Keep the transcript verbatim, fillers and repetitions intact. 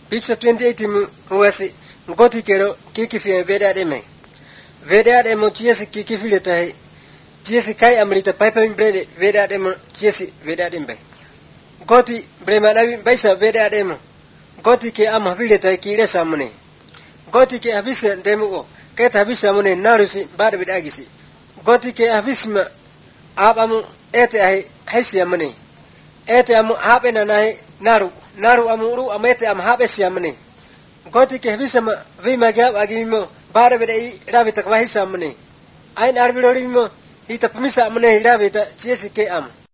Picture twenty-eight mu huasi ngoti kero kikifi veda deme. Veda demo chiesi kikifi letai. Chiesi kai amrita pipe brede veda demo chiesi veda dembe. Goti brema davi baisa veda demo. Goti ke ama viletai kire samune. Goti ke avisa demo o. Keta avisa mune narusi bada bidagisi. Goti ke avisma abamu ete ai haisi amune. Ete amu habe na nai naru. Naru amuru amete am habe siamne. Goti ke visama vima gab agimo bara bidai rabi takwahi samne. Ain arbirori mo ita pemisa amne rabi ta chiesi ke am.